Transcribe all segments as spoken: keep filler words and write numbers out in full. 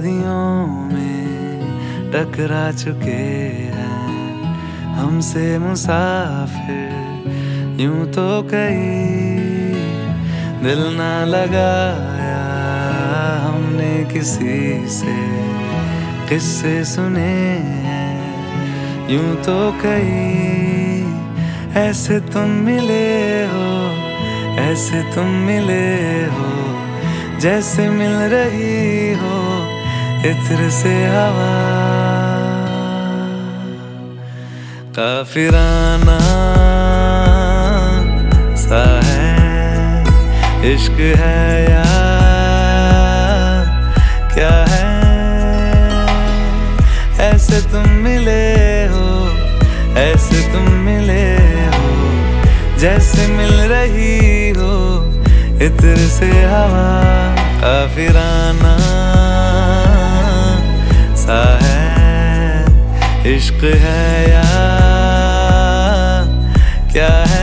वादियों में टकरा चुके हैं हमसे मुसाफिर। यूं तो कहीं दिल ना लगाया हमने किसी से, किस्से सुने हैं यूं तो कहीं। ऐसे तुम मिले हो, ऐसे तुम मिले हो, जैसे मिल रही हो इत्र से हवा। काफिराना सा है इश्क है या क्या है। ऐसे तुम मिले हो, ऐसे तुम मिले हो, जैसे मिल रही हो इत्र से हवा। काफिराना सा है इश्क है या क्या है।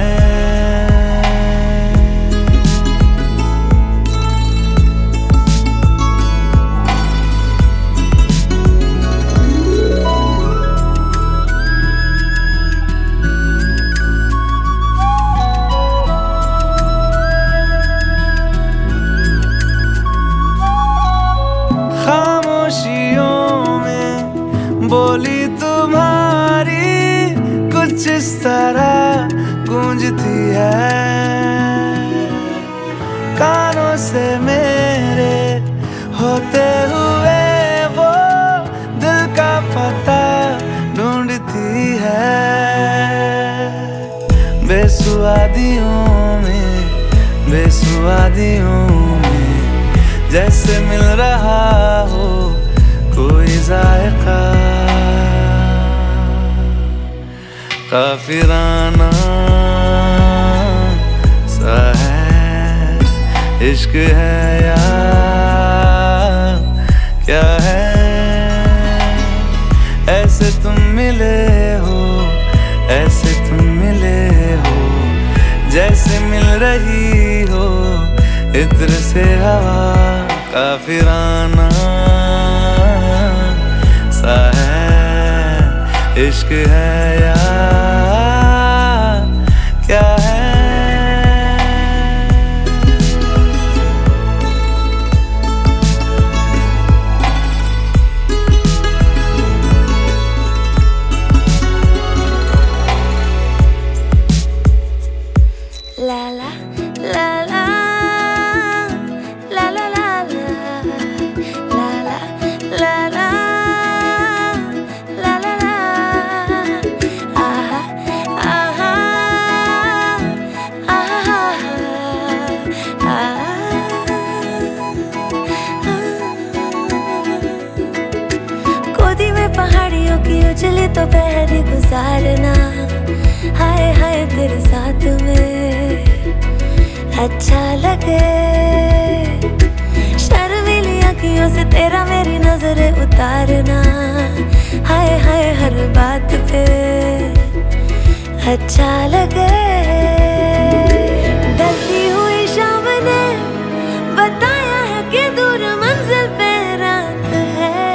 बोली तुम्हारी कुछ इस तरह गूंजती है, कानों से मेरे होते हुए वो दिल का पता ढूंढती है। बेसुआदियों में, बेसुआदियों में जैसे मिल रहा हो कोई जायका। काफिराना सा है इश्क है या क्या है। ऐसे तुम मिले हो, ऐसे तुम मिले हो, जैसे मिल रही हो इत्र से हवा। काफिराना सा है इश्क है या क्या है। ला ला ला ला ला ला ला ला ला ला ला पहाड़ियों की उजली तो पहरी गुजारना, हाय हाय तेरे साथ में अच्छा लगे। शर्मीली आँखियों से तेरा मेरी नजरें उतारना, हाय हाय हर बात पे अच्छा लगे। ढलती हुई शाम ने बताया है कि दूर मंजिल पे रात है।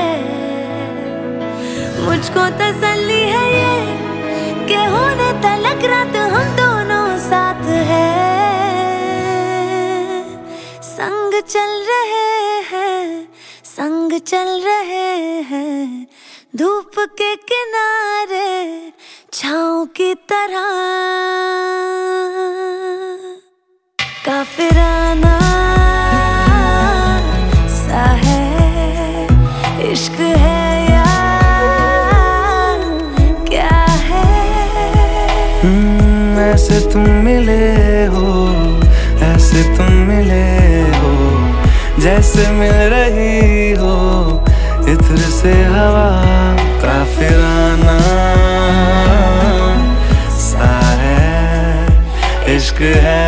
मुझको तसल्ली है ये कि होने तलक रात हम दोनों साथ हैं। संग चल रहे हैं, संग चल रहे हैं, धूप के किनारे छाँव की तरह। काफिराना सा है इश्क है ऐसे तुम मिले हो, ऐसे तुम मिले हो, जैसे मिल रही हो इत्र से हवा। काफिराना सा है इश्क है